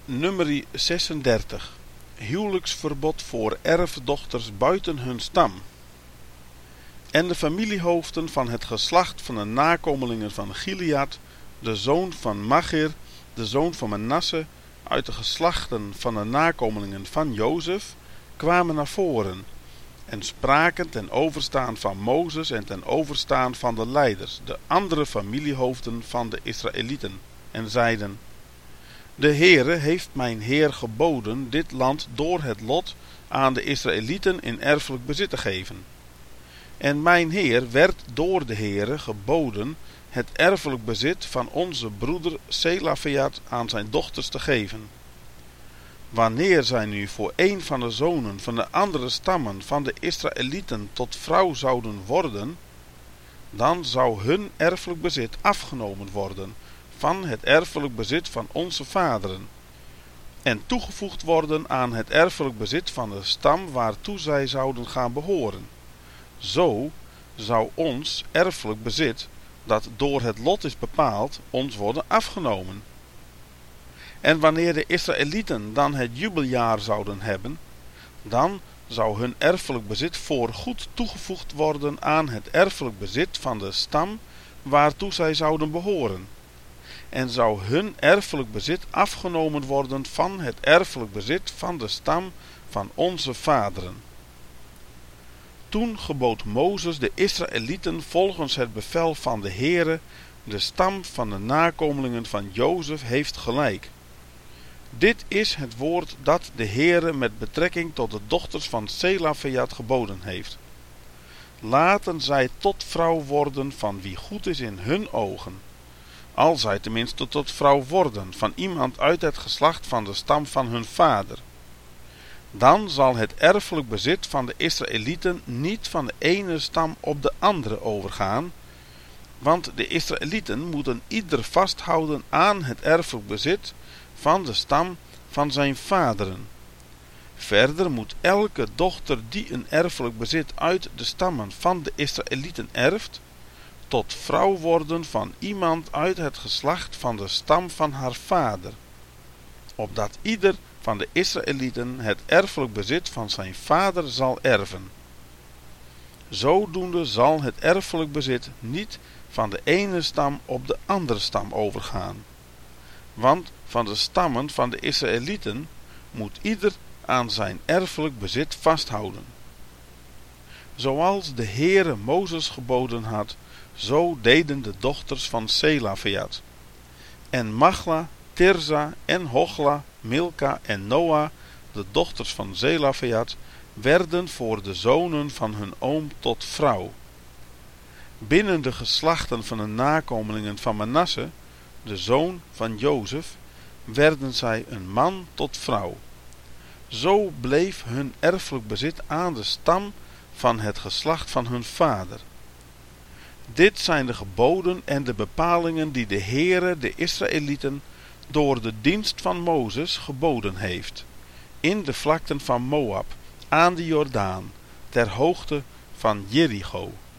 Nummer 36. Huwelijksverbod voor erfdochters buiten hun stam. En de familiehoofden van het geslacht van de nakomelingen van Gilead, de zoon van Machir, de zoon van Manasse, uit de geslachten van de nakomelingen van Jozef, kwamen naar voren en spraken ten overstaan van Mozes en ten overstaan van de leiders, de andere familiehoofden van de Israëlieten, en zeiden: De Heere heeft mijn Heer geboden dit land door het lot aan de Israëlieten in erfelijk bezit te geven. En mijn Heer werd door de Heere geboden het erfelijk bezit van onze broeder Selafeat aan zijn dochters te geven. Wanneer zij nu voor een van de zonen van de andere stammen van de Israëlieten tot vrouw zouden worden, dan zou hun erfelijk bezit afgenomen worden van het erfelijk bezit van onze vaderen, en toegevoegd worden aan het erfelijk bezit van de stam waartoe zij zouden gaan behoren. Zo zou ons erfelijk bezit, dat door het lot is bepaald, ons worden afgenomen. En wanneer de Israëlieten dan het jubeljaar zouden hebben, dan zou hun erfelijk bezit voorgoed toegevoegd worden aan het erfelijk bezit van de stam waartoe zij zouden behoren, en zou hun erfelijk bezit afgenomen worden van het erfelijk bezit van de stam van onze vaderen. Toen gebood Mozes de Israëlieten volgens het bevel van de Heere: de stam van de nakomelingen van Jozef heeft gelijk. Dit is het woord dat de Heere met betrekking tot de dochters van Selafeat geboden heeft. Laten zij tot vrouw worden van wie goed is in hun ogen, al zij tenminste tot vrouw worden van iemand uit het geslacht van de stam van hun vader. Dan zal het erfelijk bezit van de Israëlieten niet van de ene stam op de andere overgaan, want de Israëlieten moeten ieder vasthouden aan het erfelijk bezit van de stam van zijn vaderen. Verder moet elke dochter die een erfelijk bezit uit de stammen van de Israëlieten erft, tot vrouw worden van iemand uit het geslacht van de stam van haar vader, opdat ieder van de Israëlieten het erfelijk bezit van zijn vader zal erven. Zodoende zal het erfelijk bezit niet van de ene stam op de andere stam overgaan, want van de stammen van de Israëlieten moet ieder aan zijn erfelijk bezit vasthouden. Zoals de Heere Mozes geboden had, zo deden de dochters van Selafeat. En Machla, Tirza en Hogla, Milka en Noah, de dochters van Selafeat, werden voor de zonen van hun oom tot vrouw. Binnen de geslachten van de nakomelingen van Manasse, de zoon van Jozef, werden zij een man tot vrouw. Zo bleef hun erfelijk bezit aan de stam van het geslacht van hun vader. Dit zijn de geboden en de bepalingen die de Heere de Israëlieten door de dienst van Mozes geboden heeft, in de vlakten van Moab, aan de Jordaan, ter hoogte van Jericho.